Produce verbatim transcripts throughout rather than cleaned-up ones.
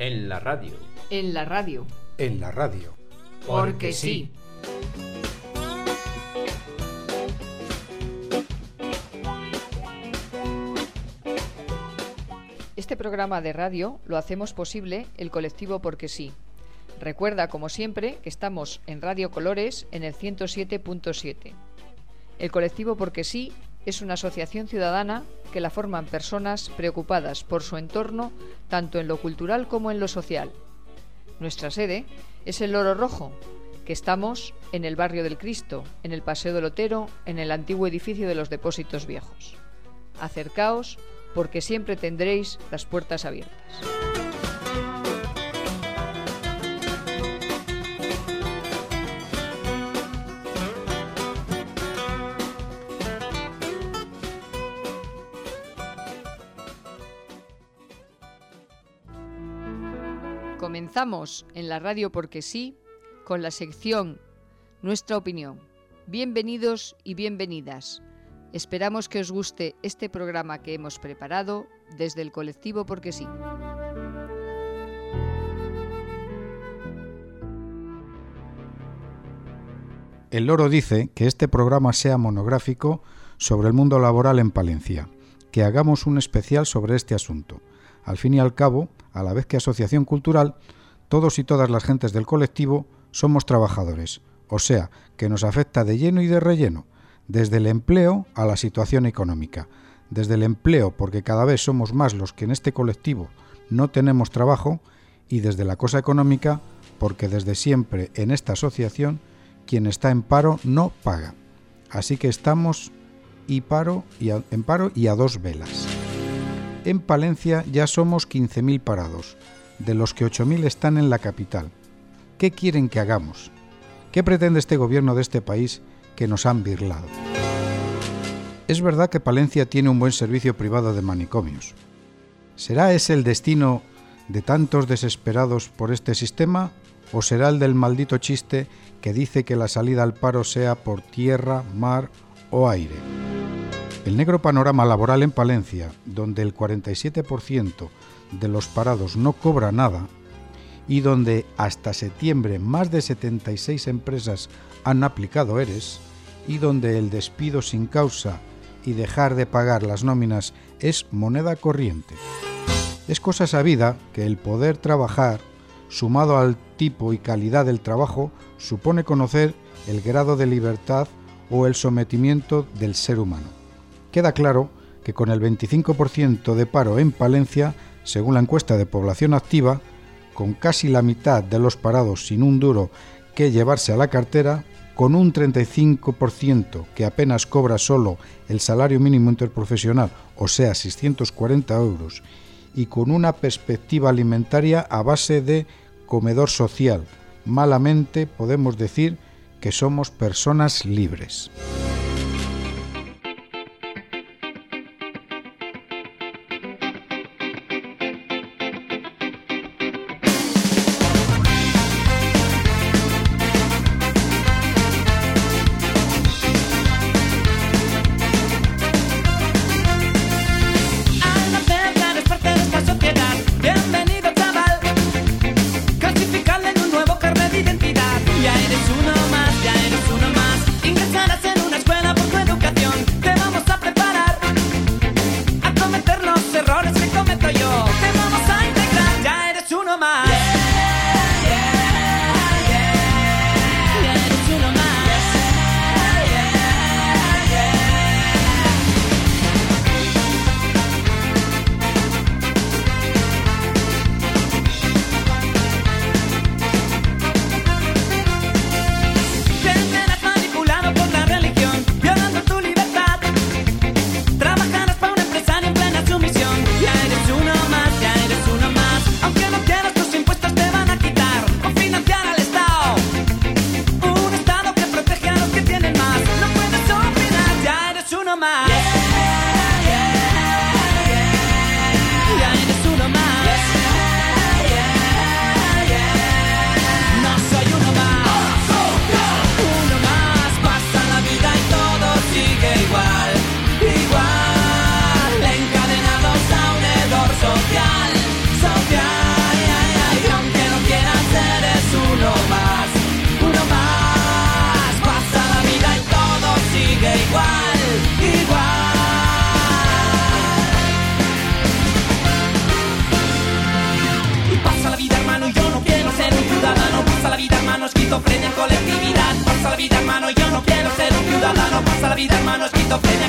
En la radio. En la radio. En la radio. Porque sí. Este programa de radio lo hacemos posible el colectivo Porque sí. Recuerda, como siempre, que estamos en Radio Colores en el ciento siete punto siete. El colectivo Porque sí es una asociación ciudadana que la forman personas preocupadas por su entorno, tanto en lo cultural como en lo social. Nuestra sede es el Loro Rojo, que estamos en el barrio del Cristo, en el Paseo del Otero, en el antiguo edificio de los Depósitos Viejos. Acercaos, porque siempre tendréis las puertas abiertas. Comenzamos en la radio Porque sí con la sección Nuestra Opinión. Bienvenidos y bienvenidas. Esperamos que os guste este programa que hemos preparado desde el colectivo Porque sí. El Loro dice que este programa sea monográfico sobre el mundo laboral en Palencia, que hagamos un especial sobre este asunto. Al fin y al cabo, a la vez que asociación cultural, todos y todas las gentes del colectivo somos trabajadores, o sea, que nos afecta de lleno y de relleno, desde el empleo a la situación económica. Desde el empleo, porque cada vez somos más los que en este colectivo no tenemos trabajo, y desde la cosa económica, porque desde siempre en esta asociación quien está en paro no paga. Así que estamos y paro y a, en paro y a dos velas. En Palencia ya somos quince mil parados, de los que ocho mil están en la capital. ¿Qué quieren que hagamos? ¿Qué pretende este gobierno de este país que nos han birlado? Es verdad que Palencia tiene un buen servicio privado de manicomios. ¿Será ese el destino de tantos desesperados por este sistema o será el del maldito chiste que dice que la salida al paro sea por tierra, mar o aire? El negro panorama laboral en Palencia, donde el cuarenta y siete por ciento de los parados no cobra nada y donde hasta septiembre más de setenta y seis empresas han aplicado ERES y donde el despido sin causa y dejar de pagar las nóminas es moneda corriente. Es cosa sabida que el poder trabajar, sumado al tipo y calidad del trabajo, supone conocer el grado de libertad o el sometimiento del ser humano. Queda claro que con el veinticinco por ciento de paro en Palencia, según la encuesta de población activa, con casi la mitad de los parados sin un duro que llevarse a la cartera, con un treinta y cinco por ciento que apenas cobra solo el salario mínimo interprofesional, o sea, seiscientos cuarenta euros, y con una perspectiva alimentaria a base de comedor social, malamente podemos decir que somos personas libres. Clasificarle en un nuevo carnet de identidad. Ya eres uno más, ya eres uno más. Ingresarás en una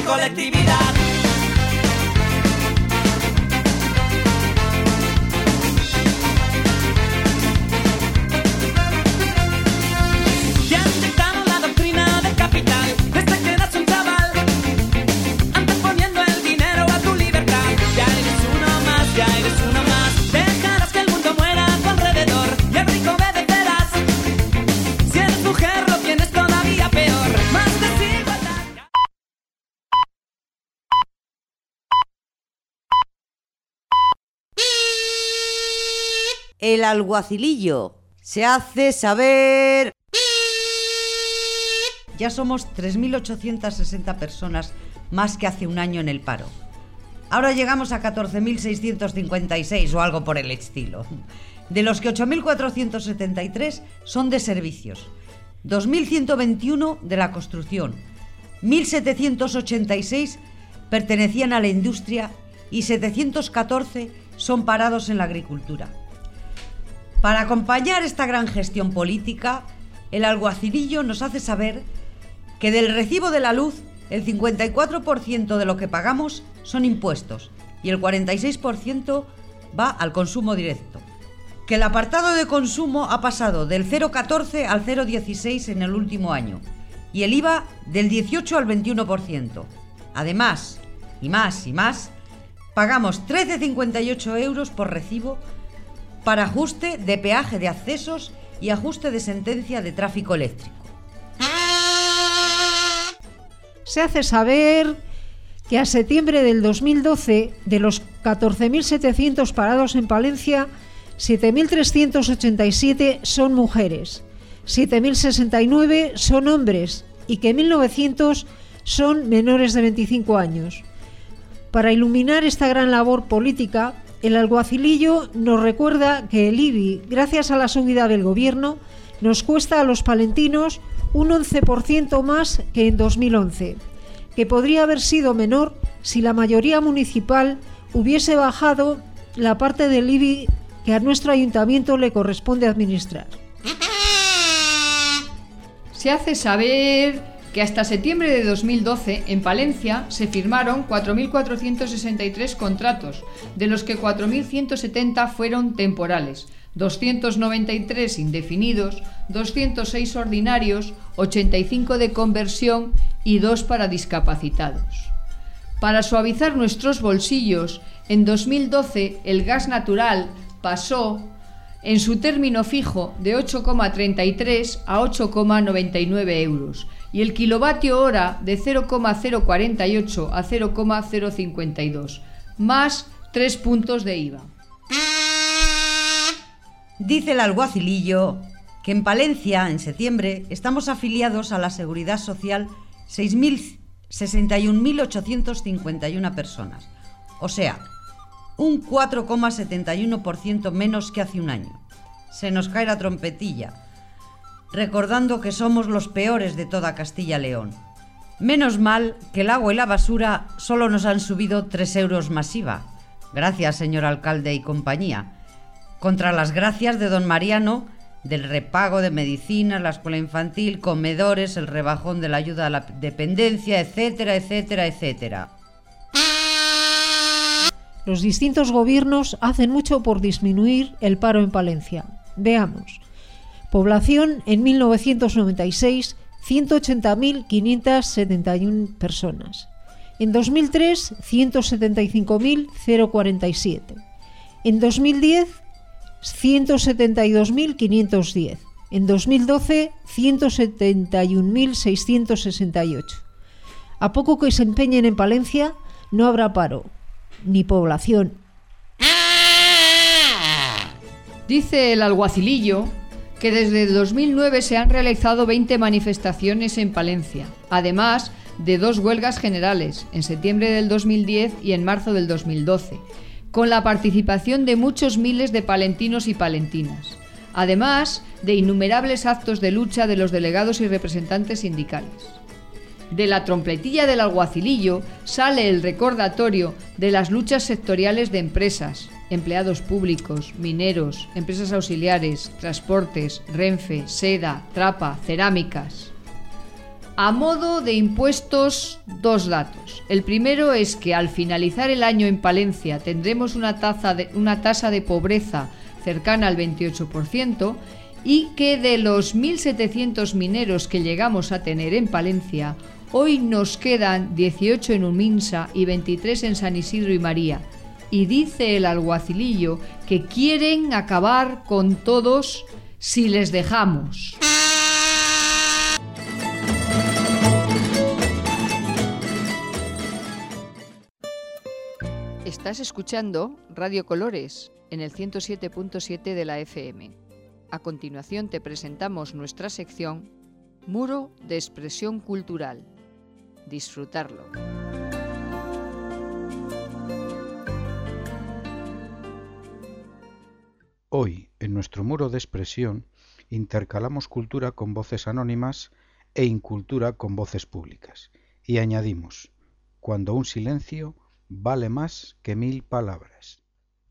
colectividad. El alguacilillo se hace saber. Ya somos tres mil ochocientas sesenta personas más que hace un año en el paro. Ahora llegamos a catorce mil seiscientos cincuenta y seis o algo por el estilo. De los que ocho mil cuatrocientos setenta y tres son de servicios, dos mil ciento veintiuno de la construcción, mil setecientos ochenta y seis pertenecían a la industria y setecientos catorce son parados en la agricultura. Para acompañar esta gran gestión política, el alguacilillo nos hace saber que del recibo de la luz, el cincuenta y cuatro por ciento de lo que pagamos son impuestos y el cuarenta y seis por ciento va al consumo directo. Que el apartado de consumo ha pasado del cero coma catorce al cero coma dieciséis en el último año y el I V A del dieciocho al veintiuno por ciento. Además, y más y más, pagamos trece coma cincuenta y ocho euros por recibo para ajuste de peaje de accesos y ajuste de sentencia de tráfico eléctrico. Se hace saber que a septiembre del dos mil doce, de los catorce mil setecientos parados en Palencia, siete mil trescientos ochenta y siete son mujeres, siete mil sesenta y nueve son hombres y que mil novecientos son menores de veinticinco años. Para iluminar esta gran labor política, el alguacilillo nos recuerda que el I B I, gracias a la subida del gobierno, nos cuesta a los palentinos un once por ciento más que en dos mil once, que podría haber sido menor si la mayoría municipal hubiese bajado la parte del I B I que a nuestro ayuntamiento le corresponde administrar. Se hace saber que hasta septiembre de dos mil doce en Palencia se firmaron cuatro mil cuatrocientos sesenta y tres contratos, de los que cuatro mil ciento setenta fueron temporales, doscientos noventa y tres indefinidos, doscientos seis ordinarios, ochenta y cinco de conversión y dos para discapacitados. Para suavizar nuestros bolsillos, en dos mil doce el gas natural pasó en su término fijo de ocho coma treinta y tres a ocho coma noventa y nueve euros y el kilovatio hora de cero coma cero cuarenta y ocho a cero coma cero cincuenta y dos, más tres puntos de I V A. Dice el alguacilillo que en Palencia, en septiembre, estamos afiliados a la Seguridad Social seis mil sesenta y un mil ochocientos cincuenta y una personas, o sea, un cuatro coma setenta y uno por ciento menos que hace un año. Se nos cae la trompetilla, recordando que somos los peores de toda Castilla-León. Menos mal que el agua y la basura solo nos han subido tres euros más I V A. Gracias, señor alcalde y compañía. Contra las gracias de don Mariano, del repago de medicinas, la escuela infantil, comedores, el rebajón de la ayuda a la dependencia, etcétera, etcétera, etcétera. Los distintos gobiernos hacen mucho por disminuir el paro en Palencia. Veamos. Población en mil novecientos noventa y seis, ciento ochenta mil quinientas setenta y una personas. En dos mil tres, ciento setenta y cinco mil cuarenta y siete. En dos mil diez, ciento setenta y dos mil quinientos diez. En dos mil doce, ciento setenta y un mil seiscientos sesenta y ocho. A poco que se empeñen en Palencia, no habrá paro, ni población. Dice el alguacilillo que desde dos mil nueve se han realizado veinte manifestaciones en Palencia, además de dos huelgas generales, en septiembre del dos mil diez y en marzo del dos mil doce, con la participación de muchos miles de palentinos y palentinas, además de innumerables actos de lucha de los delegados y representantes sindicales. De la trompetilla del alguacilillo sale el recordatorio de las luchas sectoriales de empresas, empleados públicos, mineros, empresas auxiliares, transportes, Renfe, seda, trapa, cerámicas. A modo de impuestos, dos datos. El primero es que al finalizar el año en Palencia tendremos una, tasa de, una tasa de pobreza cercana al veintiocho por ciento y que de los mil setecientos mineros que llegamos a tener en Palencia, hoy nos quedan dieciocho en Uminsa y veintitrés en San Isidro y María. Y dice el alguacilillo que quieren acabar con todos si les dejamos. Estás escuchando Radio Colores en el ciento siete punto siete de la F M. A continuación te presentamos nuestra sección Muro de Expresión Cultural. Disfrutarlo. Hoy, en nuestro muro de expresión, intercalamos cultura con voces anónimas e incultura con voces públicas. Y añadimos, cuando un silencio vale más que mil palabras.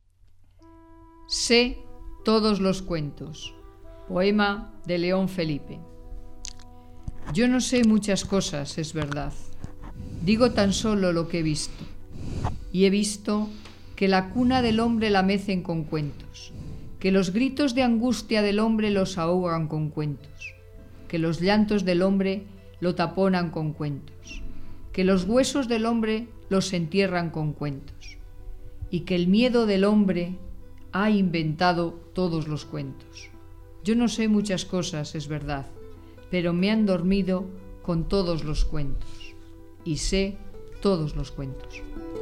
Sé todos los cuentos. Poema de León Felipe. Yo no sé muchas cosas, es verdad. Digo tan solo lo que he visto. Y he visto que la cuna del hombre la mecen con cuentos, que los gritos de angustia del hombre los ahogan con cuentos, que los llantos del hombre lo taponan con cuentos, que los huesos del hombre los entierran con cuentos, y que el miedo del hombre ha inventado todos los cuentos. Yo no sé muchas cosas, es verdad, pero me han dormido con todos los cuentos, y sé todos los cuentos.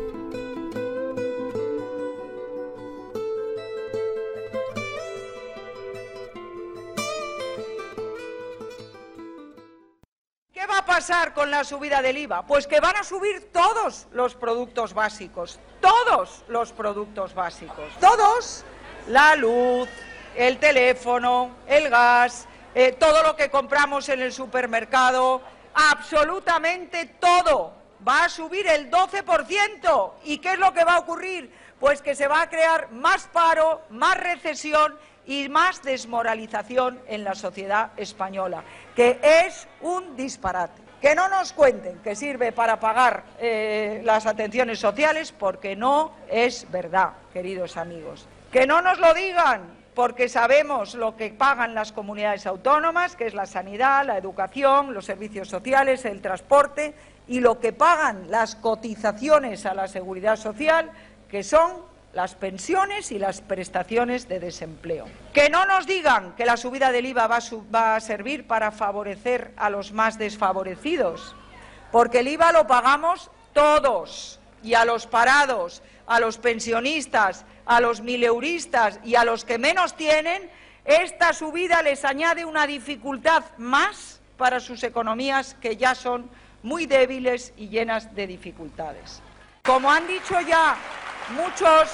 ¿Qué va a pasar con la subida del I V A? Pues que van a subir todos los productos básicos, todos los productos básicos, todos, la luz, el teléfono, el gas, eh, todo lo que compramos en el supermercado, absolutamente todo va a subir el doce por ciento. ¿Y qué es lo que va a ocurrir? Pues que se va a crear más paro, más recesión y más desmoralización en la sociedad española, que es un disparate. Que no nos cuenten que sirve para pagar eh, las atenciones sociales, porque no es verdad, queridos amigos. Que no nos lo digan, porque sabemos lo que pagan las comunidades autónomas, que es la sanidad, la educación, los servicios sociales, el transporte, y lo que pagan las cotizaciones a la seguridad social, que son las pensiones y las prestaciones de desempleo. Que no nos digan que la subida del I V A va a, va a servir para favorecer a los más desfavorecidos, porque el I V A lo pagamos todos, y a los parados, a los pensionistas, a los mileuristas y a los que menos tienen, esta subida les añade una dificultad más para sus economías, que ya son muy débiles y llenas de dificultades. Como han dicho ya muchos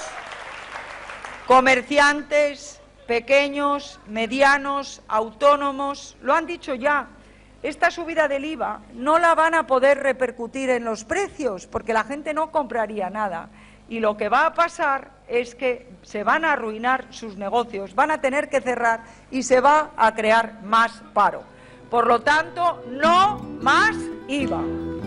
comerciantes pequeños, medianos, autónomos, lo han dicho ya, esta subida del I V A no la van a poder repercutir en los precios, porque la gente no compraría nada. Y lo que va a pasar es que se van a arruinar sus negocios, van a tener que cerrar y se va a crear más paro. Por lo tanto, no más I V A.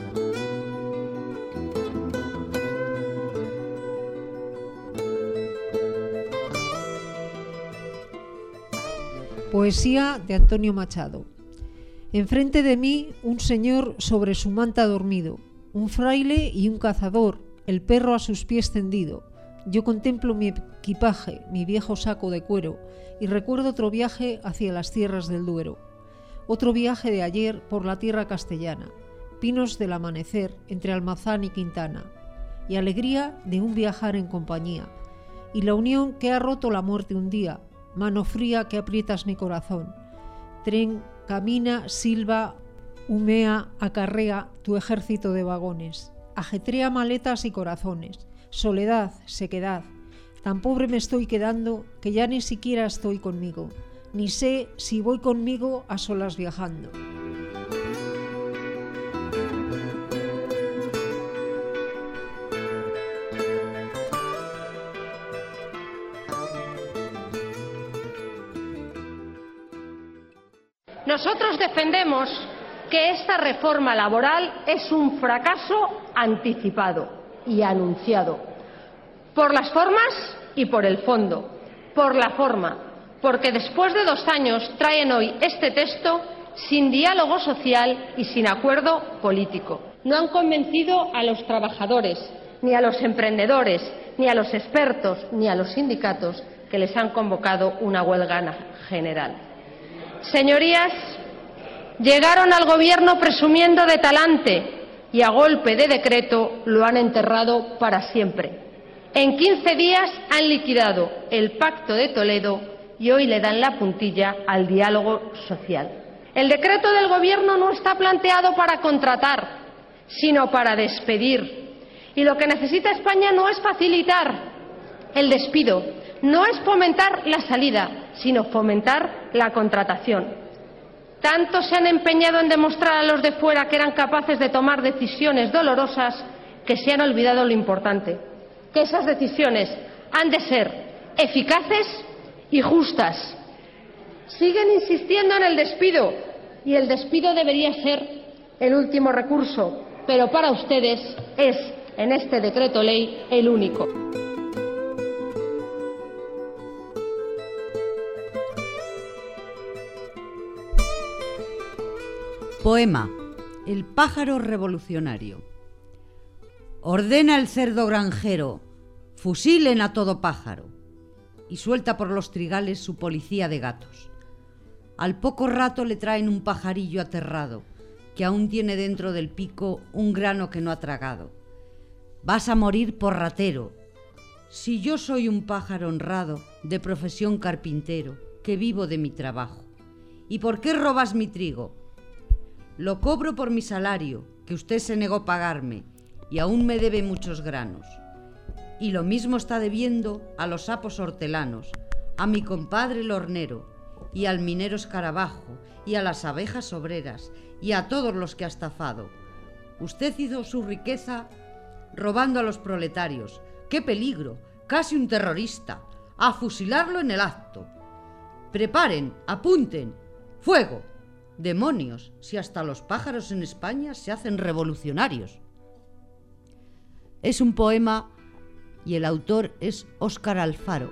Poesía de Antonio Machado. Enfrente de mí un señor sobre su manta dormido, un fraile y un cazador, el perro a sus pies tendido. Yo contemplo mi equipaje, mi viejo saco de cuero, y recuerdo otro viaje hacia las tierras del Duero. Otro viaje de ayer por la tierra castellana, pinos del amanecer entre Almazán y Quintana, y alegría de un viajar en compañía, y la unión que ha roto la muerte un día, mano fría que aprietas mi corazón. Tren, camina, silba, humea, acarrea tu ejército de vagones. Ajetrea maletas y corazones. Soledad, sequedad. Tan pobre me estoy quedando que ya ni siquiera estoy conmigo. Ni sé si voy conmigo a solas viajando. Nosotros defendemos que esta reforma laboral es un fracaso anticipado y anunciado, por las formas y por el fondo. Por la forma, porque después de dos años traen hoy este texto sin diálogo social y sin acuerdo político. No han convencido a los trabajadores, ni a los emprendedores, ni a los expertos, ni a los sindicatos que les han convocado una huelga general. Señorías, llegaron al gobierno presumiendo de talante y a golpe de decreto lo han enterrado para siempre. En quince días han liquidado el Pacto de Toledo y hoy le dan la puntilla al diálogo social. El decreto del Gobierno no está planteado para contratar, sino para despedir. Y lo que necesita España no es facilitar el despido, no es fomentar la salida, sino fomentar la contratación. Tanto se han empeñado en demostrar a los de fuera que eran capaces de tomar decisiones dolorosas que se han olvidado lo importante, que esas decisiones han de ser eficaces y justas. Siguen insistiendo en el despido y el despido debería ser el último recurso, pero para ustedes es, en este decreto ley, el único. Poema: El pájaro revolucionario. Ordena el cerdo granjero, fusilen a todo pájaro, y suelta por los trigales su policía de gatos. Al poco rato le traen un pajarillo aterrado, que aún tiene dentro del pico un grano que no ha tragado. Vas a morir por ratero. Si yo soy un pájaro honrado, de profesión carpintero, que vivo de mi trabajo. ¿Y por qué robas mi trigo? Lo cobro por mi salario, que usted se negó a pagarme, y aún me debe muchos granos. Y lo mismo está debiendo a los sapos hortelanos, a mi compadre el hornero, y al minero escarabajo, y a las abejas obreras, y a todos los que ha estafado. Usted hizo su riqueza robando a los proletarios. ¡Qué peligro! Casi un terrorista. A fusilarlo en el acto. Preparen, apunten. ¡Fuego! ¡Demonios! Si hasta los pájaros en España se hacen revolucionarios. Es un poema y el autor es Óscar Alfaro.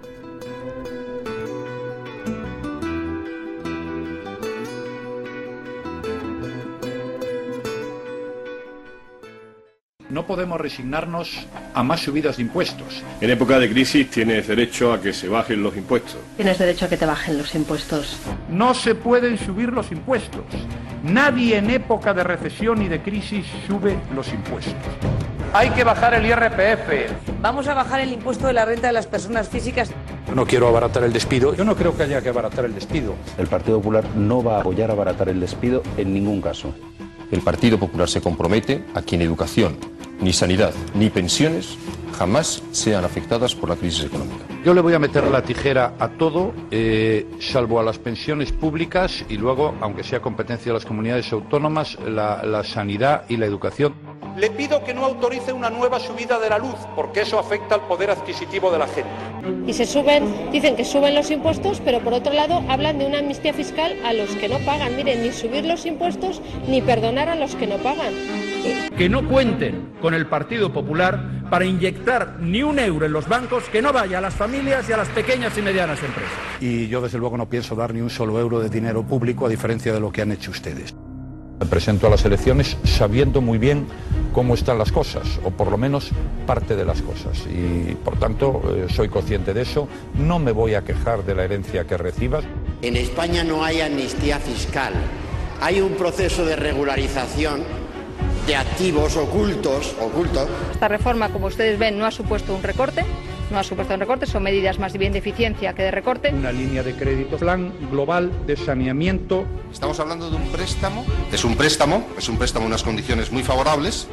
No podemos resignarnos a más subidas de impuestos. En época de crisis tienes derecho a que se bajen los impuestos. Tienes derecho a que te bajen los impuestos. No se pueden subir los impuestos. Nadie en época de recesión y de crisis sube los impuestos. Hay que bajar el I R P F. Vamos a bajar el impuesto de la renta de las personas físicas. No quiero abaratar el despido. Yo no creo que haya que abaratar el despido. El Partido Popular no va a apoyar abaratar el despido en ningún caso. El Partido Popular se compromete a que ni educación, ni sanidad, ni pensiones jamás sean afectadas por la crisis económica. Yo le voy a meter la tijera a todo, eh, salvo a las pensiones públicas y luego, aunque sea competencia de las comunidades autónomas, la, la sanidad y la educación. Le pido que no autorice una nueva subida de la luz, porque eso afecta al poder adquisitivo de la gente. Y se suben, dicen que suben los impuestos, pero por otro lado hablan de una amnistía fiscal a los que no pagan. Miren, ni subir los impuestos ni perdonar a los que no pagan. Que no cuenten con el Partido Popular para inyectar ni un euro en los bancos que no vaya a las familias y a las pequeñas y medianas empresas. Y yo desde luego no pienso dar ni un solo euro de dinero público, a diferencia de lo que han hecho ustedes. Me presento a las elecciones sabiendo muy bien cómo están las cosas, o por lo menos parte de las cosas, y por tanto eh, soy consciente de eso. No me voy a quejar de la herencia que recibas. En España no hay amnistía fiscal, hay un proceso de regularización de activos ocultos, ocultos. Esta reforma, como ustedes ven, no ha supuesto un recorte, no ha supuesto un recorte, son medidas más bien de eficiencia que de recorte. Una línea de crédito, plan global de saneamiento. Estamos hablando de un préstamo, es un préstamo, es un préstamo en unas condiciones muy favorables.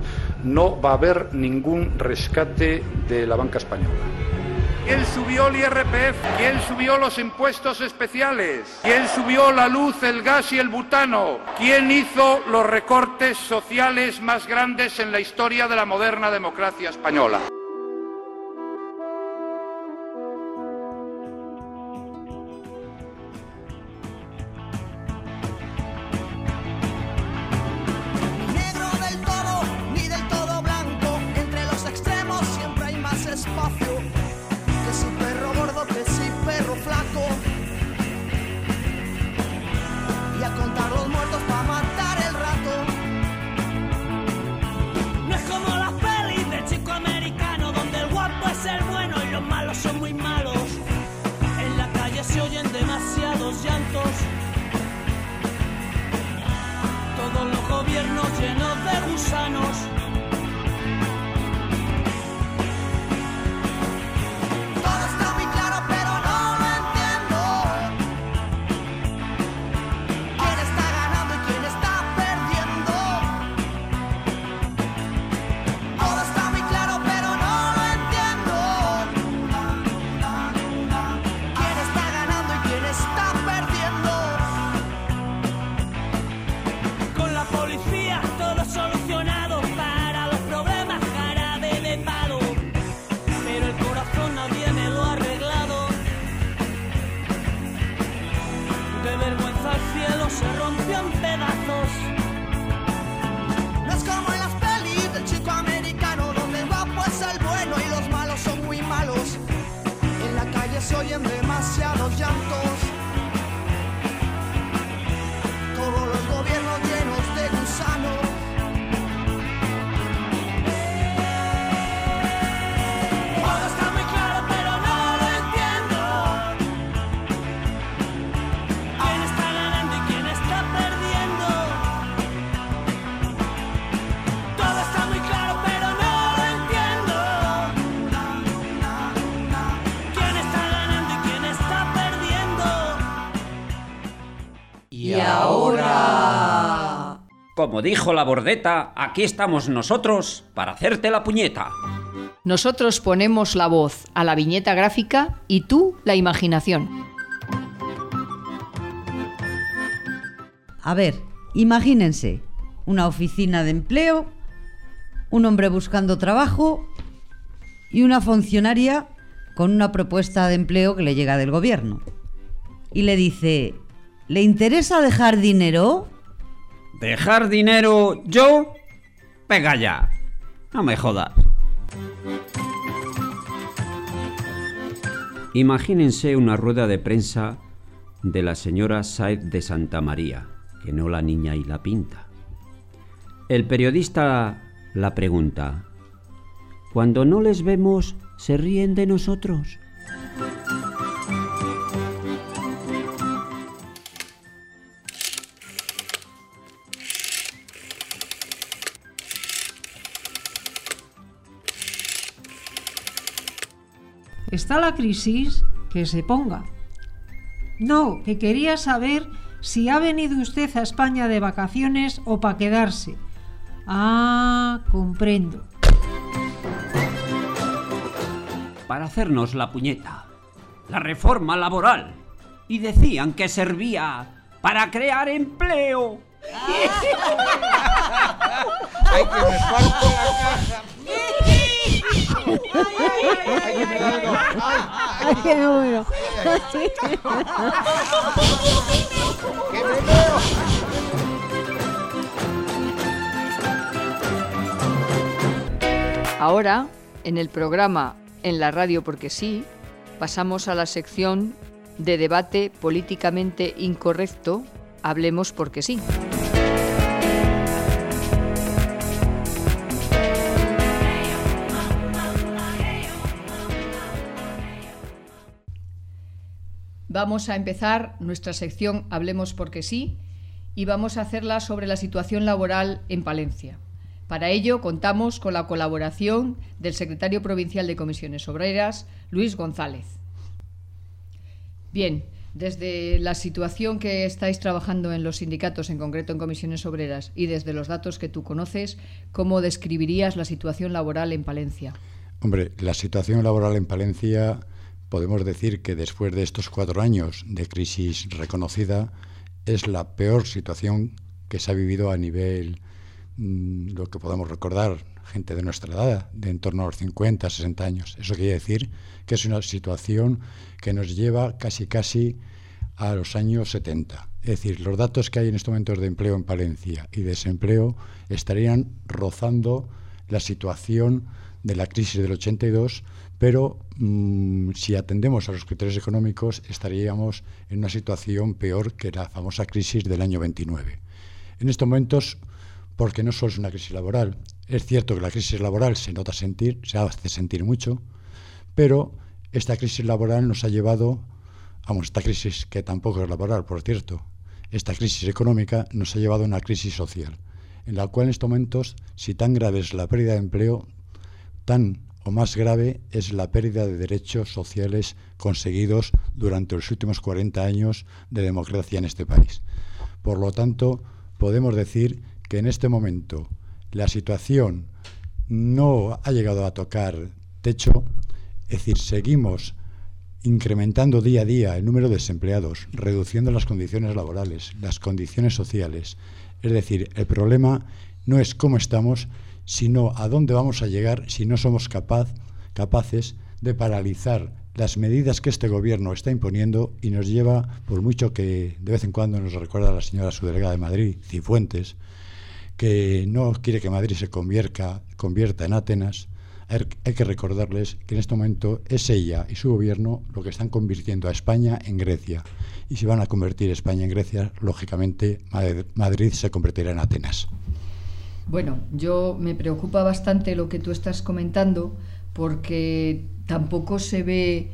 No va a haber ningún rescate de la banca española. ¿Quién subió el I R P F? ¿Quién subió los impuestos especiales? ¿Quién subió la luz, el gas y el butano? ¿Quién hizo los recortes sociales más grandes en la historia de la moderna democracia española? que si perro gordo, que si perro flaco, y a contar los muertos para matar el rato. No es como las pelis del chico americano, donde el guapo es el bueno y los malos son muy malos. En la calle se oyen demasiados llantos, todos los gobiernos llenos de gusanos. Se oyen demasiados llantos, todos los gobiernos llenos de gusanos. Todo está muy claro, pero no lo entiendo. ¿Quién está ganando y quién está perdiendo? Todo está muy claro, pero no lo entiendo. Y ahora... Como dijo la Bordeta, aquí estamos nosotros para hacerte la puñeta. Nosotros ponemos la voz a la viñeta gráfica y tú la imaginación. A ver, imagínense una oficina de empleo, un hombre buscando trabajo y una funcionaria con una propuesta de empleo que le llega del gobierno. Y le dice... ¿Le interesa dejar dinero? ¿Dejar dinero yo? Venga ya, no me jodas. Imagínense una rueda de prensa de la señora Sáez de Santa María, que no la niña y la pinta. El periodista la pregunta: ¿cuando no les vemos, se ríen de nosotros? Está la crisis, que se ponga. No, que quería saber si ha venido usted a España de vacaciones o para quedarse. Ah, comprendo. Para hacernos la puñeta, la reforma laboral, y decían que servía para crear empleo. ¡Ay, que me parto la casa! ¡Ay, qué bueno! ¡Qué me veo! Ahora, en el programa En la radio porque sí, pasamos a la sección de debate políticamente incorrecto, Hablemos porque sí. Vamos a empezar nuestra sección Hablemos porque sí y vamos a hacerla sobre la situación laboral en Palencia. Para ello contamos con la colaboración del secretario provincial de Comisiones Obreras, Luis González. Bien, desde la situación que estáis trabajando en los sindicatos, en concreto en Comisiones Obreras, y desde los datos que tú conoces, ¿cómo describirías la situación laboral en Palencia? Hombre, la situación laboral en Palencia, podemos decir que después de estos cuatro años de crisis reconocida, es la peor situación que se ha vivido a nivel, mmm, lo que podemos recordar, gente de nuestra edad, de en torno a los cincuenta, sesenta años. Eso quiere decir que es una situación que nos lleva casi casi a los años setenta. Es decir, los datos que hay en estos momentos de empleo en Palencia y desempleo estarían rozando la situación de la crisis del ochenta y dos, pero mmm, si atendemos a los criterios económicos estaríamos en una situación peor que la famosa crisis del año veintinueve. En estos momentos, porque no solo es una crisis laboral, es cierto que la crisis laboral se nota sentir, se hace sentir mucho, pero esta crisis laboral nos ha llevado, vamos, esta crisis que tampoco es laboral, por cierto, esta crisis económica nos ha llevado a una crisis social, en la cual en estos momentos, si tan grave es la pérdida de empleo, tan o más grave es la pérdida de derechos sociales conseguidos durante los últimos cuarenta años de democracia en este país. Por lo tanto, podemos decir que en este momento la situación no ha llegado a tocar techo, es decir, seguimos incrementando día a día el número de desempleados, reduciendo las condiciones laborales, las condiciones sociales. Es decir, el problema no es cómo estamos, sino a dónde vamos a llegar si no somos capaz, capaces de paralizar las medidas que este gobierno está imponiendo y nos lleva, por mucho que de vez en cuando nos recuerda la señora subdelegada de Madrid, Cifuentes, que no quiere que Madrid se convierta, convierta en Atenas. Hay que recordarles que en este momento es ella y su gobierno lo que están convirtiendo a España en Grecia. Y si van a convertir España en Grecia, lógicamente Madrid se convertirá en Atenas. Bueno, yo me preocupa bastante lo que tú estás comentando, porque tampoco se ve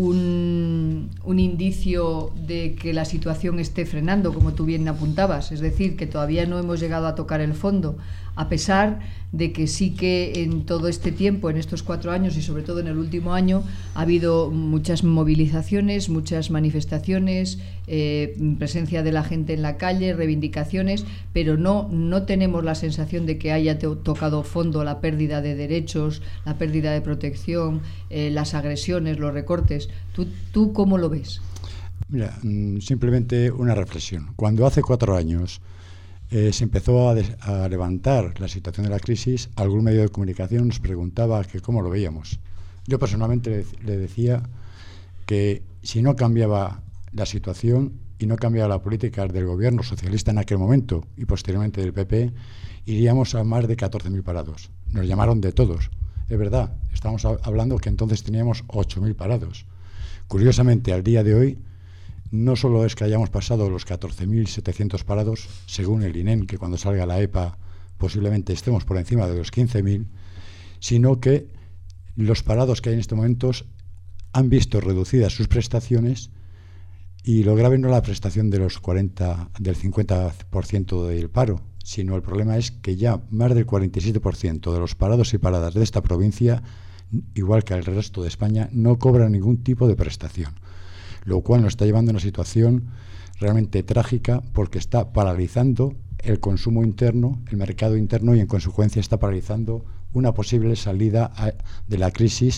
un, un indicio de que la situación esté frenando, como tú bien apuntabas. Es decir, que todavía no hemos llegado a tocar el fondo, a pesar de que sí que en todo este tiempo, en estos cuatro años y sobre todo en el último año, ha habido muchas movilizaciones, muchas manifestaciones, eh, presencia de la gente en la calle, reivindicaciones, pero no, no tenemos la sensación de que haya to- tocado fondo la pérdida de derechos, la pérdida de protección, eh, las agresiones, los recortes. ¿Tú, tú cómo lo ves? Mira, simplemente una reflexión. Cuando hace cuatro años Eh, se empezó a, des- a levantar la situación de la crisis, algún medio de comunicación nos preguntaba que cómo lo veíamos. Yo personalmente le, le decía que si no cambiaba la situación y no cambiaba la política del gobierno socialista en aquel momento y posteriormente del P P, iríamos a más de catorce mil parados. Nos llamaron de todos. Es verdad, estamos a- hablando que entonces teníamos ocho mil parados. Curiosamente, al día de hoy, no solo es que hayamos pasado los catorce mil setecientos parados, según el I N E M, que cuando salga la E P A posiblemente estemos por encima de los quince mil, sino que los parados que hay en estos momentos han visto reducidas sus prestaciones, y lo grave no es la prestación de los cuarenta, del cincuenta por ciento del paro, sino el problema es que ya más del cuarenta y siete por ciento de los parados y paradas de esta provincia, igual que el resto de España, no cobran ningún tipo de prestación, lo cual nos está llevando a una situación realmente trágica, porque está paralizando el consumo interno, el mercado interno, y en consecuencia está paralizando una posible salida a, de la crisis,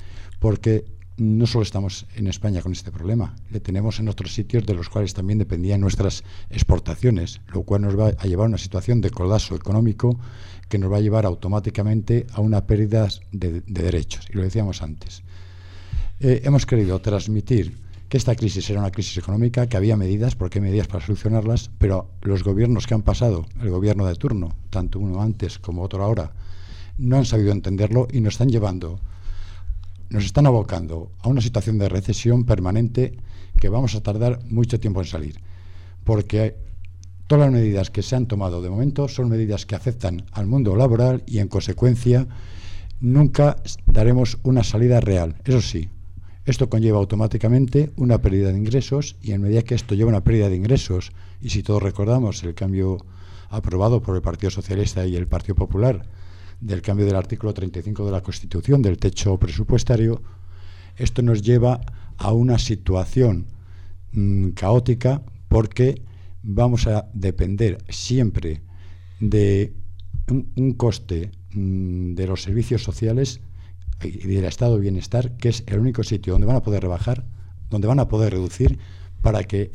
porque no solo estamos en España con este problema, le tenemos en otros sitios de los cuales también dependían nuestras exportaciones, lo cual nos va a llevar a una situación de colapso económico que nos va a llevar automáticamente a una pérdida de, de derechos, y lo decíamos antes. Eh, hemos querido transmitir que esta crisis era una crisis económica, que había medidas, porque hay medidas para solucionarlas, pero los gobiernos que han pasado, el gobierno de turno, tanto uno antes como otro ahora, no han sabido entenderlo y nos están llevando, nos están abocando a una situación de recesión permanente que vamos a tardar mucho tiempo en salir, porque todas las medidas que se han tomado de momento son medidas que afectan al mundo laboral y en consecuencia nunca daremos una salida real. Eso sí, esto conlleva automáticamente una pérdida de ingresos, y en medida que esto lleva una pérdida de ingresos, y si todos recordamos el cambio aprobado por el Partido Socialista y el Partido Popular del cambio del artículo treinta y cinco de la Constitución, del techo presupuestario, esto nos lleva a una situación mmm, caótica, porque vamos a depender siempre de un, un coste mmm, de los servicios sociales y del estado de bienestar, que es el único sitio donde van a poder rebajar, donde van a poder reducir, para que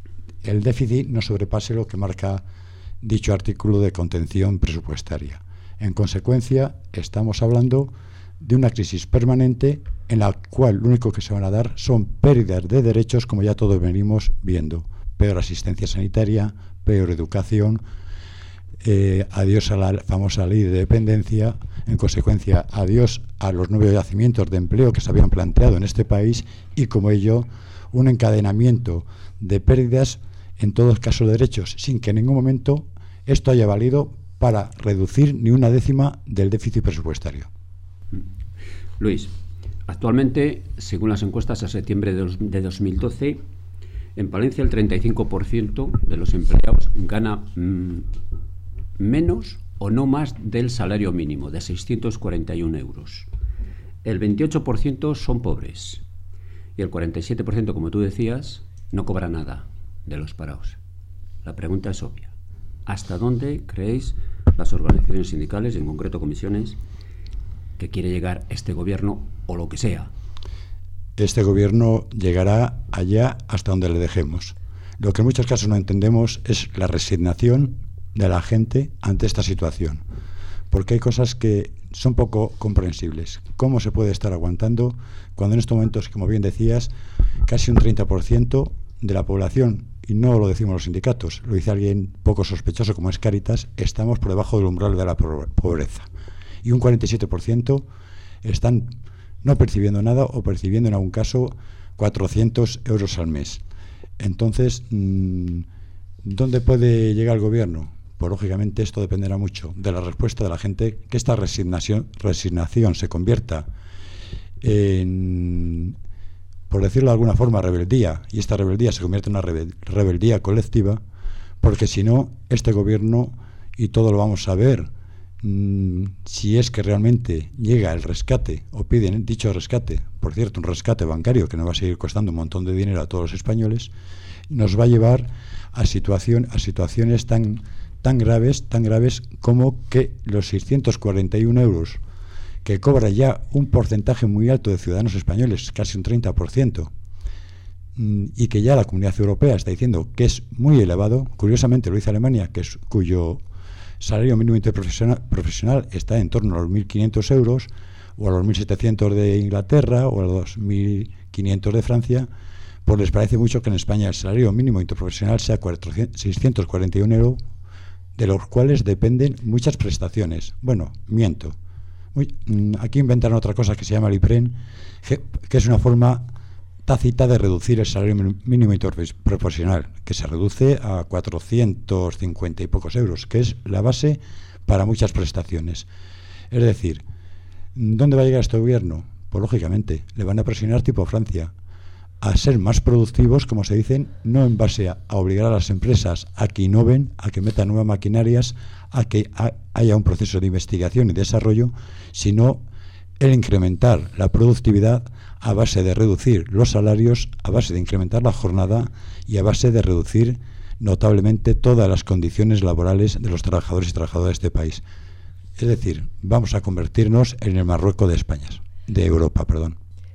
el déficit no sobrepase lo que marca dicho artículo de contención presupuestaria. En consecuencia, estamos hablando de una crisis permanente en la cual lo único que se van a dar son pérdidas de derechos, como ya todos venimos viendo: peor asistencia sanitaria, peor educación, eh, adiós a la famosa ley de dependencia, en consecuencia, adiós a los nuevos yacimientos de empleo que se habían planteado en este país y, como ello, un encadenamiento de pérdidas en todos casos de derechos, sin que en ningún momento esto haya valido para reducir ni una décima del déficit presupuestario. Luis, actualmente, según las encuestas a septiembre de dos mil doce, en Palencia el treinta y cinco por ciento de los empleados gana mmm, menos o no más del salario mínimo, de seiscientos cuarenta y uno euros. El veintiocho por ciento son pobres y el cuarenta y siete por ciento, como tú decías, no cobra nada de los parados. La pregunta es obvia. ¿Hasta dónde creéis las organizaciones sindicales, en concreto comisiones, que quiere llegar este gobierno o lo que sea? Este gobierno llegará allá hasta donde le dejemos. Lo que en muchos casos no entendemos es la resignación de la gente ante esta situación, porque hay cosas que son poco comprensibles. ¿Cómo se puede estar aguantando cuando en estos momentos, como bien decías, casi un treinta por ciento de la población, y no lo decimos los sindicatos, lo dice alguien poco sospechoso como es Cáritas, estamos por debajo del umbral de la pobreza, y un cuarenta y siete por ciento están no percibiendo nada o percibiendo en algún caso cuatrocientos euros al mes? Entonces, ¿dónde puede llegar el gobierno? Pues lógicamente esto dependerá mucho de la respuesta de la gente, que esta resignación, resignación se convierta en, por decirlo de alguna forma, rebeldía, y esta rebeldía se convierte en una rebel, rebeldía colectiva, porque si no, este gobierno, y todo lo vamos a ver, mmm, si es que realmente llega el rescate, o piden dicho rescate, por cierto, un rescate bancario que nos va a seguir costando un montón de dinero a todos los españoles, nos va a llevar a, situación, a situaciones tan... tan graves, tan graves como que los seiscientos cuarenta y uno euros que cobra ya un porcentaje muy alto de ciudadanos españoles, casi un treinta por ciento, y que ya la Comunidad Europea está diciendo que es muy elevado. Curiosamente lo dice Alemania, que es, cuyo salario mínimo interprofesional profesional está en torno a los mil quinientos euros, o a los mil setecientos de Inglaterra, o a los mil quinientos de Francia. Pues les parece mucho que en España el salario mínimo interprofesional sea seiscientos cuarenta y uno euros, de los cuales dependen muchas prestaciones. Bueno, miento. Muy, aquí inventan otra cosa que se llama el IPREN, que, que es una forma tácita de reducir el salario mínimo interprofesional, que se reduce a cuatrocientos cincuenta y pocos euros, que es la base para muchas prestaciones. Es decir, ¿dónde va a llegar este gobierno? Pues lógicamente, le van a presionar tipo Francia, a ser más productivos, como se dicen, no en base a, a obligar a las empresas a que innoven, a que metan nuevas maquinarias, a que a, haya un proceso de investigación y desarrollo, sino el incrementar la productividad a base de reducir los salarios, a base de incrementar la jornada y a base de reducir notablemente todas las condiciones laborales de los trabajadores y trabajadoras de este país. Es decir, vamos a convertirnos en el Marruecos de España, de Europa, perdón.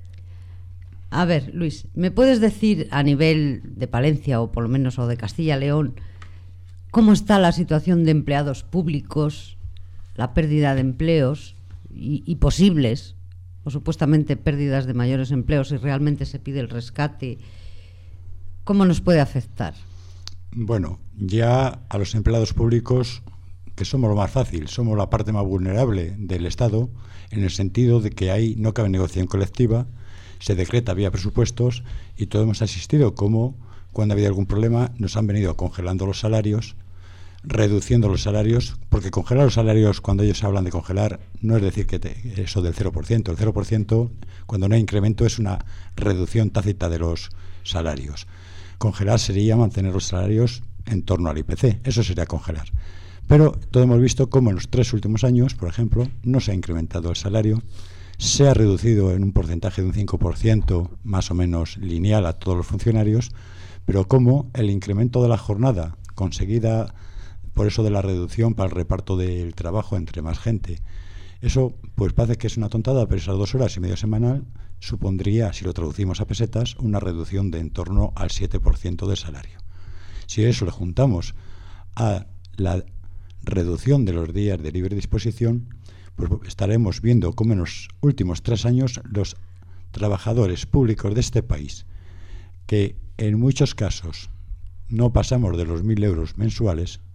A ver, Luis, ¿me puedes decir a nivel de Palencia o por lo menos o de Castilla y León cómo está la situación de empleados públicos, la pérdida de empleos y, y posibles o supuestamente pérdidas de mayores empleos si realmente se pide el rescate? ¿Cómo nos puede afectar? Bueno, ya a los empleados públicos, que somos lo más fácil, somos la parte más vulnerable del Estado, en el sentido de que ahí no cabe negociación colectiva, se decreta vía presupuestos y todos hemos asistido como cuando ha habido algún problema nos han venido congelando los salarios, reduciendo los salarios, porque congelar los salarios, cuando ellos hablan de congelar, no es decir que te, eso del cero por ciento. El cero por ciento, cuando no hay incremento, es una reducción tácita de los salarios. Congelar sería mantener los salarios en torno al I P C, eso sería congelar. Pero todos hemos visto cómo en los tres últimos años, por ejemplo, no se ha incrementado el salario, se ha reducido en un porcentaje de un cinco por ciento más o menos lineal a todos los funcionarios, pero como el incremento de la jornada conseguida por eso de la reducción para el reparto del trabajo entre más gente, eso pues parece que es una tontada, pero esas dos horas y media semanal supondría, si lo traducimos a pesetas, una reducción de en torno al siete por ciento del salario. Si eso le juntamos a la reducción de los días de libre disposición, pues estaremos viendo cómo en los últimos tres años los trabajadores públicos de este país, que en muchos casos no pasamos de los mil euros mensuales,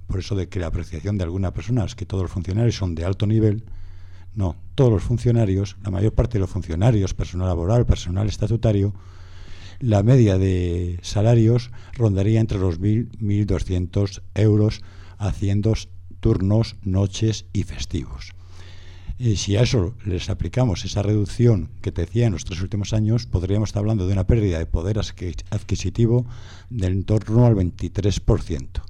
por eso de que la apreciación de algunas personas, que todos los funcionarios son de alto nivel. No, todos los funcionarios, la mayor parte de los funcionarios, personal laboral, personal estatutario, la media de salarios rondaría entre los mil, mil doscientos euros, haciendo turnos, noches y festivos. Y si a eso les aplicamos esa reducción que te decía en los tres últimos años, podríamos estar hablando de una pérdida de poder adquisitivo del en torno al veintitrés por ciento.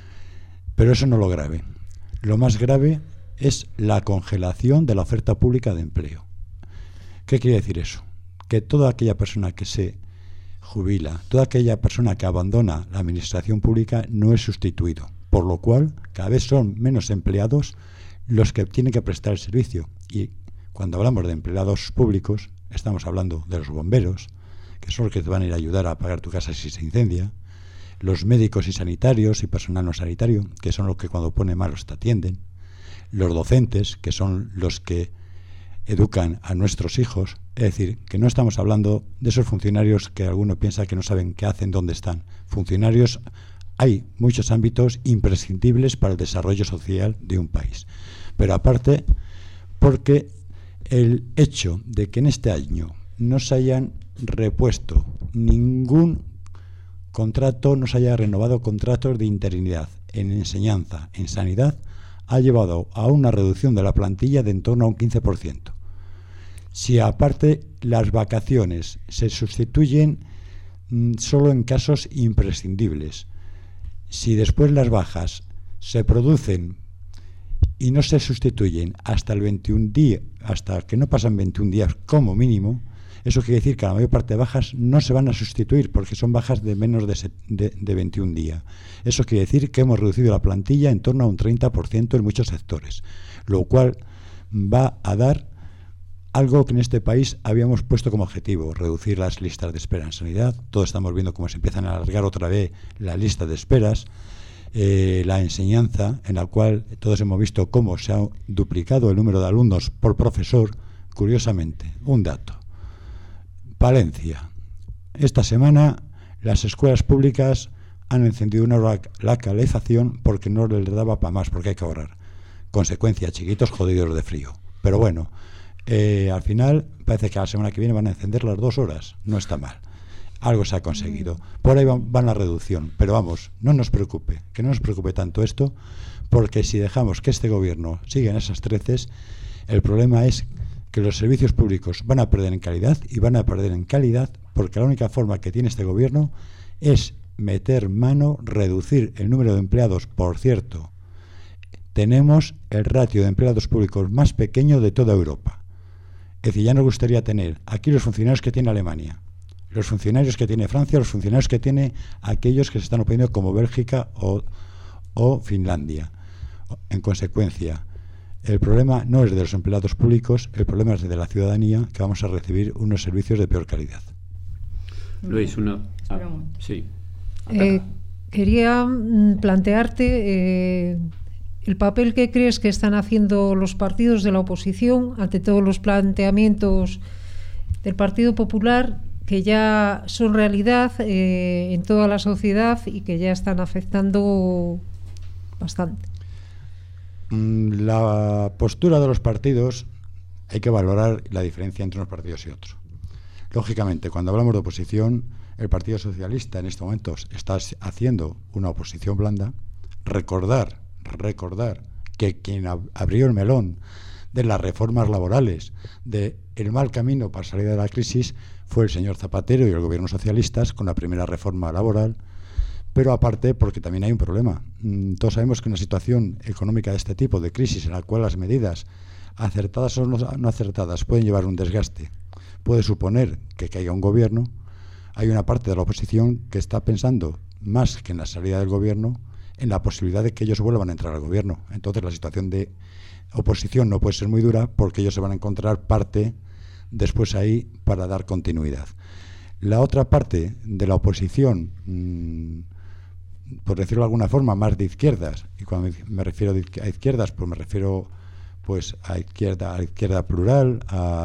Pero eso no es lo grave. Lo más grave es la congelación de la oferta pública de empleo. ¿Qué quiere decir eso? Que toda aquella persona que se jubila, toda aquella persona que abandona la administración pública no es sustituido, por lo cual cada vez son menos empleados los que tienen que prestar el servicio. Y cuando hablamos de empleados públicos, estamos hablando de los bomberos, que son los que te van a ir a ayudar a apagar tu casa si se incendia, los médicos y sanitarios y personal no sanitario, que son los que cuando pone malos te atienden, los docentes, que son los que educan a nuestros hijos. Es decir, que no estamos hablando de esos funcionarios que alguno piensa que no saben qué hacen, dónde están. Funcionarios, hay muchos ámbitos imprescindibles para el desarrollo social de un país. Pero aparte, porque el hecho de que en este año no se hayan repuesto ningún contrato, no se haya renovado contratos de interinidad en enseñanza, en sanidad, ha llevado a una reducción de la plantilla de en torno a un quince por ciento. Si aparte las vacaciones se sustituyen mm, solo en casos imprescindibles, si después las bajas se producen y no se sustituyen hasta el veintiún día, hasta que no pasan veintiún días como mínimo, eso quiere decir que la mayor parte de bajas no se van a sustituir porque son bajas de menos de, de, de veintiún días. Eso quiere decir que hemos reducido la plantilla en torno a un treinta por ciento en muchos sectores, lo cual va a dar algo que en este país habíamos puesto como objetivo, reducir las listas de espera en sanidad. Todos estamos viendo cómo se empiezan a alargar otra vez las listas de esperas. Eh, la enseñanza, en la cual todos hemos visto cómo se ha duplicado el número de alumnos por profesor. Curiosamente, un dato. Palencia. Esta semana las escuelas públicas han encendido una hora la calefacción porque no les daba para más, porque hay que ahorrar. Consecuencia, chiquitos jodidos de frío. Pero bueno, eh, al final parece que la semana que viene van a encender las dos horas. No está mal. Algo se ha conseguido. Por ahí va, va la reducción. Pero vamos, no nos preocupe, que no nos preocupe tanto esto, porque si dejamos que este gobierno siga en esas treces, el problema es que los servicios públicos van a perder en calidad, y van a perder en calidad porque la única forma que tiene este gobierno es meter mano, reducir el número de empleados. Por cierto, tenemos el ratio de empleados públicos más pequeño de toda Europa. Es decir, ya nos gustaría tener aquí los funcionarios que tiene Alemania, los funcionarios que tiene Francia, los funcionarios que tiene aquellos que se están oponiendo como Bélgica o, o Finlandia. En consecuencia, el problema no es de los empleados públicos, el problema es de la ciudadanía, que vamos a recibir unos servicios de peor calidad. Luis, una... Ah, sí. Eh, quería mm, plantearte eh, el papel que crees que están haciendo los partidos de la oposición ante todos los planteamientos del Partido Popular, que ya son realidad eh, en toda la sociedad y que ya están afectando bastante. La postura de los partidos, hay que valorar la diferencia entre unos partidos y otros. Lógicamente, cuando hablamos de oposición, el Partido Socialista en estos momentos está haciendo una oposición blanda. Recordar, recordar que quien ab- abrió el melón de las reformas laborales, de el mal camino para salir de la crisis, fue el señor Zapatero y el gobierno socialista con la primera reforma laboral. Pero aparte, porque también hay un problema. Todos sabemos que una situación económica de este tipo, de crisis, en la cual las medidas acertadas o no acertadas pueden llevar un desgaste, puede suponer que caiga un gobierno. Hay una parte de la oposición que está pensando, más que en la salida del gobierno, en la posibilidad de que ellos vuelvan a entrar al gobierno. Entonces la situación de oposición no puede ser muy dura, porque ellos se van a encontrar parte después ahí para dar continuidad. La otra parte de la oposición, mmm, por decirlo de alguna forma, más de izquierdas, y cuando me refiero a izquierdas, pues me refiero pues a izquierda, a la izquierda plural,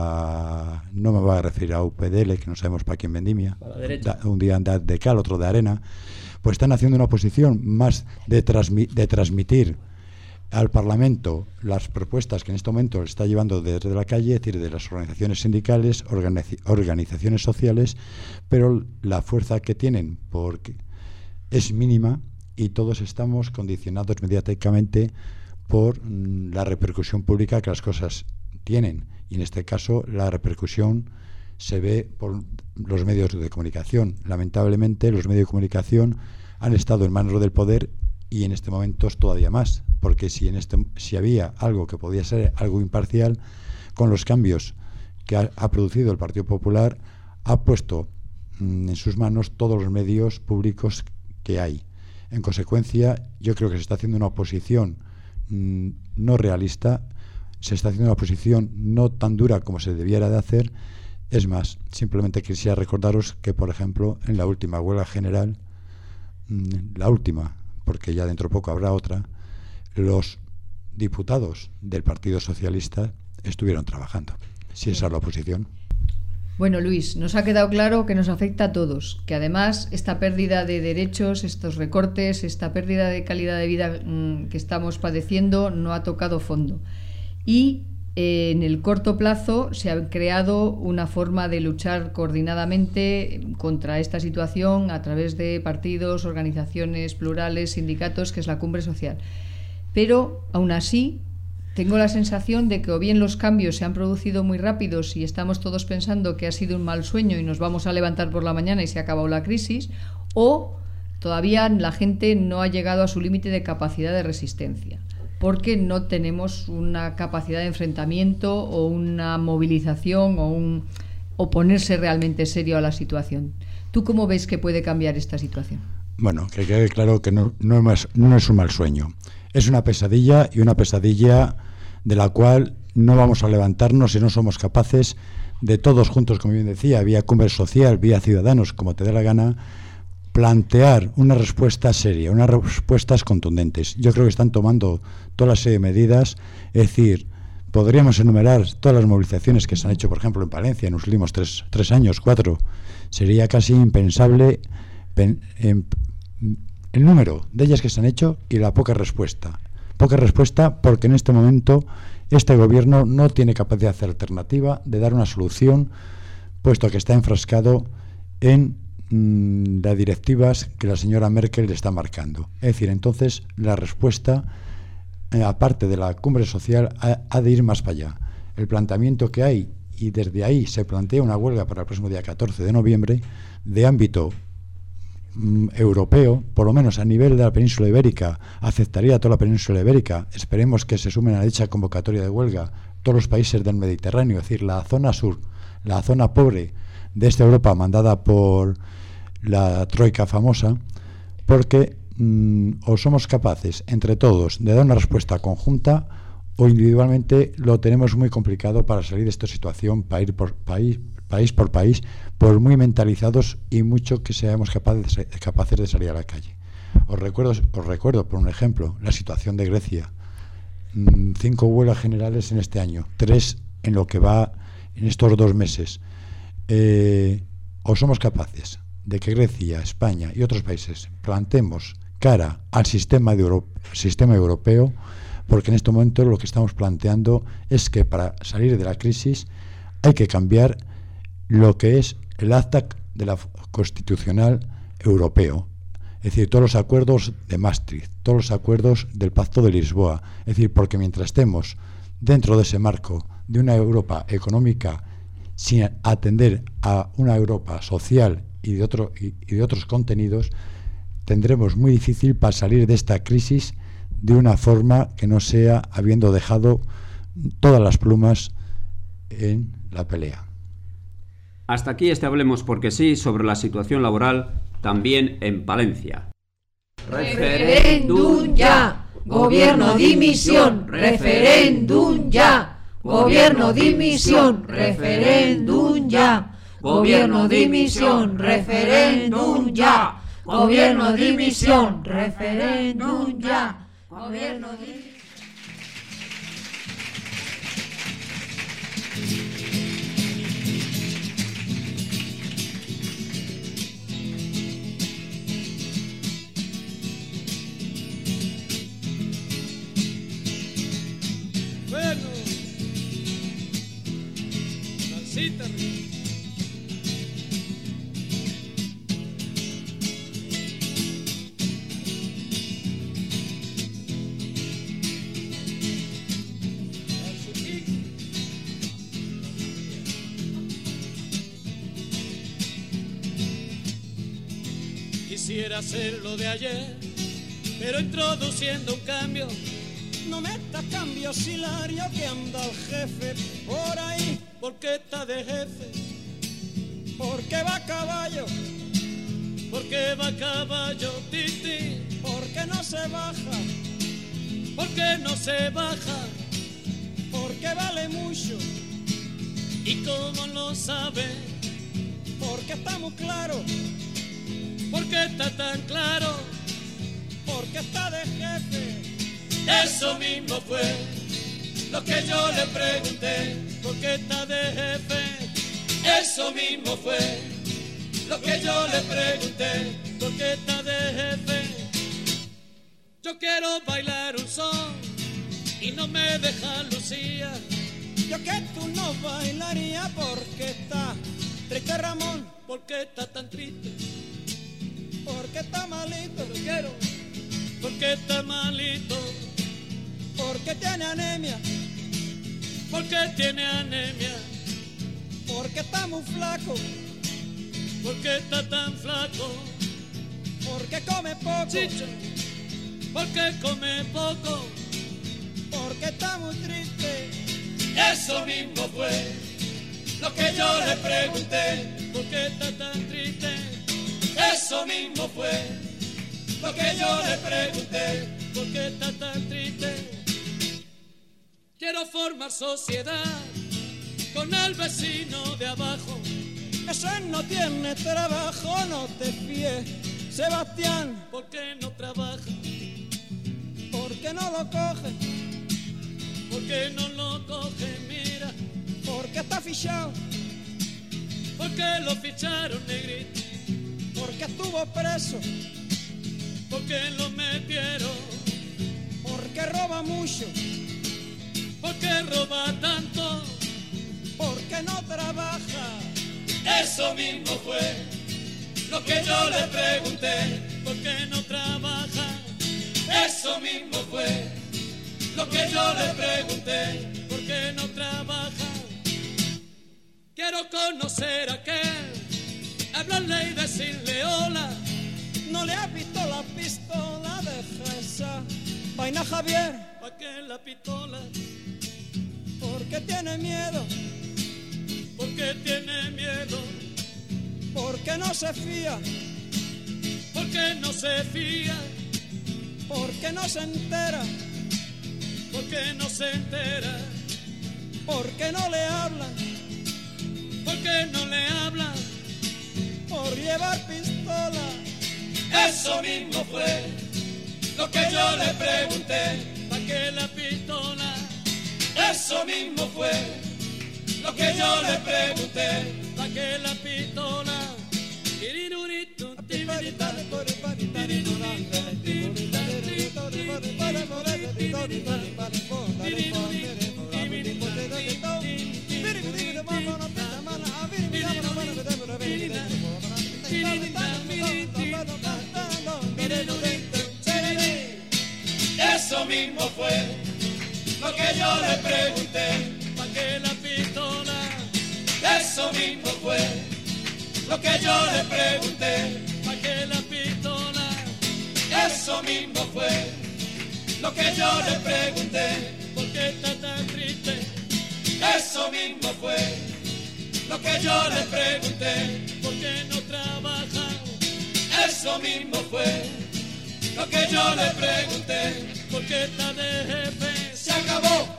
a, no me voy a referir a U P D L, que no sabemos para quién vendimia, da, un día anda de cal, otro de arena, pues están haciendo una oposición más de, transmi, de transmitir al Parlamento las propuestas que en este momento está llevando desde la calle, es decir, de las organizaciones sindicales, organiz, organizaciones sociales, pero la fuerza que tienen porque es mínima y todos estamos condicionados mediáticamente por mm, la repercusión pública que las cosas tienen, y en este caso la repercusión se ve por los medios de comunicación. Lamentablemente los medios de comunicación han estado en manos del poder y en este momento es todavía más, porque si en este si había algo que podía ser algo imparcial, con los cambios que ha, ha producido el Partido Popular, ha puesto mm, en sus manos todos los medios públicos que hay. En consecuencia, yo creo que se está haciendo una oposición mmm, no realista, se está haciendo una oposición no tan dura como se debiera de hacer. Es más, simplemente quisiera recordaros que, por ejemplo, en la última huelga general, mmm, la última, porque ya dentro de poco habrá otra, los diputados del Partido Socialista estuvieron trabajando. Si esa es la oposición. Bueno, Luis, nos ha quedado claro que nos afecta a todos, que además esta pérdida de derechos, estos recortes, esta pérdida de calidad de vida mmm, que estamos padeciendo no ha tocado fondo. Y eh, en el corto plazo se ha creado una forma de luchar coordinadamente contra esta situación a través de partidos, organizaciones plurales, sindicatos, que es la Cumbre Social. Pero, aún así, tengo la sensación de que o bien los cambios se han producido muy rápidos y estamos todos pensando que ha sido un mal sueño y nos vamos a levantar por la mañana y se ha acabado la crisis, o todavía la gente no ha llegado a su límite de capacidad de resistencia, porque no tenemos una capacidad de enfrentamiento o una movilización o un o ponerse realmente serio a la situación. ¿Tú cómo ves que puede cambiar esta situación? Bueno, que quede claro que no, no, es, más, no es un mal sueño. Es una pesadilla, y una pesadilla de la cual no vamos a levantarnos si no somos capaces de todos juntos, como bien decía, vía Cumbre Social, vía Ciudadanos, como te dé la gana, plantear una respuesta seria, unas respuestas contundentes. Yo creo que están tomando toda la serie de medidas, es decir, podríamos enumerar todas las movilizaciones que se han hecho, por ejemplo, en Palencia en los últimos tres, tres años, cuatro. Sería casi impensable pen, en, el número de ellas que se han hecho y la poca respuesta. Poca respuesta porque en este momento este gobierno no tiene capacidad alternativa de dar una solución, puesto que está enfrascado en mmm, las directivas que la señora Merkel le está marcando. Es decir, entonces la respuesta, eh, aparte de la Cumbre Social, ha, ha de ir más para allá. El planteamiento que hay, y desde ahí se plantea una huelga para el próximo día catorce de noviembre, de ámbito europeo, por lo menos a nivel de la península ibérica, aceptaría toda la península ibérica. Esperemos que se sumen a dicha convocatoria de huelga todos los países del Mediterráneo, es decir, la zona sur, la zona pobre de esta Europa mandada por la troika famosa, porque mmm, o somos capaces entre todos de dar una respuesta conjunta, o individualmente lo tenemos muy complicado para salir de esta situación, país por país, país por país, por muy mentalizados y mucho que seamos capaces de, capaces de salir a la calle. Os recuerdo, os recuerdo, por un ejemplo, la situación de Grecia. Mm, cinco huelgas generales en este año, tres en lo que va en estos dos meses. Eh, o somos capaces de que Grecia, España y otros países plantemos cara al sistema, de Euro, sistema europeo, porque en este momento lo que estamos planteando es que para salir de la crisis hay que cambiar lo que es el acta de la constitucional europeo, es decir, todos los acuerdos de Maastricht, todos los acuerdos del Pacto de Lisboa, es decir, porque mientras estemos dentro de ese marco de una Europa económica sin atender a una Europa social y de, otro, y, y de otros contenidos, tendremos muy difícil para salir de esta crisis de una forma que no sea habiendo dejado todas las plumas en la pelea. Hasta aquí este Hablemos porque sí sobre la situación laboral también en Palencia. Referéndum ya, gobierno dimisión, referéndum ya, gobierno dimisión, referéndum ya, gobierno dimisión, referéndum ya, gobierno dimisión, referéndum ya, gobierno dimisión. Peter. Quisiera hacerlo de ayer, pero introduciendo un cambio. No metas cambios, Hilario, que anda el jefe por ahí. ¿Por qué está de jefe? Porque va a caballo. Porque va a caballo, Titi. Porque no se baja. Porque no se baja. Porque vale mucho. ¿Y cómo lo sabe? Porque está muy claro. Porque está tan claro. Porque está de jefe. Eso mismo fue lo que yo le pregunté. ¿Por qué está de jefe? Eso mismo fue lo que yo le pregunté. ¿Por qué está de jefe? Yo quiero bailar un son y no me deja Lucía. Yo que tú no bailarías porque está triste Ramón. ¿Por qué está tan triste? Porque está malito. Lo quiero. Porque está malito. Porque tiene anemia. Porque tiene anemia. Porque está muy flaco. Porque está tan flaco. Porque come poco. Chicho. Porque come poco. Porque está muy triste. Eso mismo fue lo que yo le pregunté. ¿Por qué está tan triste? Eso mismo fue lo que yo le pregunté. ¿Por qué está tan triste? Quiero formar sociedad con el vecino de abajo. Ese no tiene trabajo, no te fíes, Sebastián. ¿Por qué no trabaja? Porque no lo coge. Porque no lo coge, mira. Porque está fichado. Porque lo ficharon, negrito. Porque estuvo preso. Porque lo metieron. Porque roba mucho. Porque roba tanto. Porque no trabaja. Eso mismo fue lo que yo le pregunté. Porque no trabaja. Eso mismo fue lo que yo le pregunté. Porque no trabaja. Quiero conocer a aquel, hablarle y decirle hola. No le has visto la pistola, deja esa vaina, Javier. ¿Pa' qué la pistola? Porque tiene miedo. Porque tiene miedo. Porque no se fía. Porque no se fía. Porque no se entera. Porque no se entera. Porque no le hablan. Porque no le hablan. Por llevar pistola. Eso mismo fue lo que yo le pregunté. ¿Pa' qué la pistola? Eso mismo fue lo que yo le pregunté. ¿Pa' qué la pistola? Eso mismo fue lo que yo le pregunté. ¿Pa' qué la pistola? Eso mismo fue lo que yo le pregunté. ¿Pa' qué la pistola? Eso mismo fue lo que yo le pregunté. ¿Por qué está tan triste? Eso mismo fue lo que yo le pregunté. ¿Por qué no trabaja? Eso mismo fue lo que yo le pregunté. ¿Por qué está de jefe? ¡Se acabó!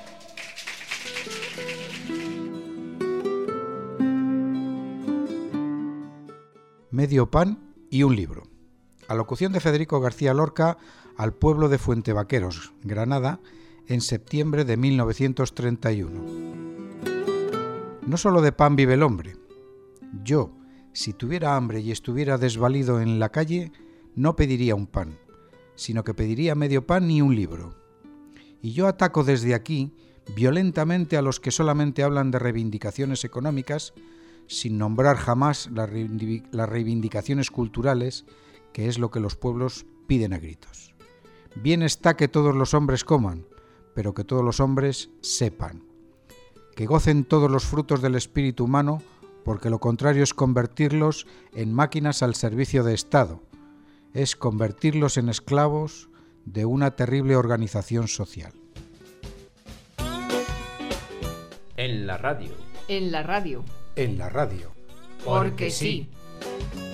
Medio pan y un libro. Alocución de Federico García Lorca al pueblo de Fuentevaqueros, Granada, en septiembre de mil novecientos treinta y uno. No solo de pan vive el hombre. Yo, si tuviera hambre y estuviera desvalido en la calle, no pediría un pan, sino que pediría medio pan y un libro. Y yo ataco desde aquí violentamente a los que solamente hablan de reivindicaciones económicas, sin nombrar jamás las reivindicaciones culturales, que es lo que los pueblos piden a gritos. Bien está que todos los hombres coman, pero que todos los hombres sepan. Que gocen todos los frutos del espíritu humano, porque lo contrario es convertirlos en máquinas al servicio de Estado, es convertirlos en esclavos de una terrible organización social. En la radio. En la radio. En la radio. Porque sí.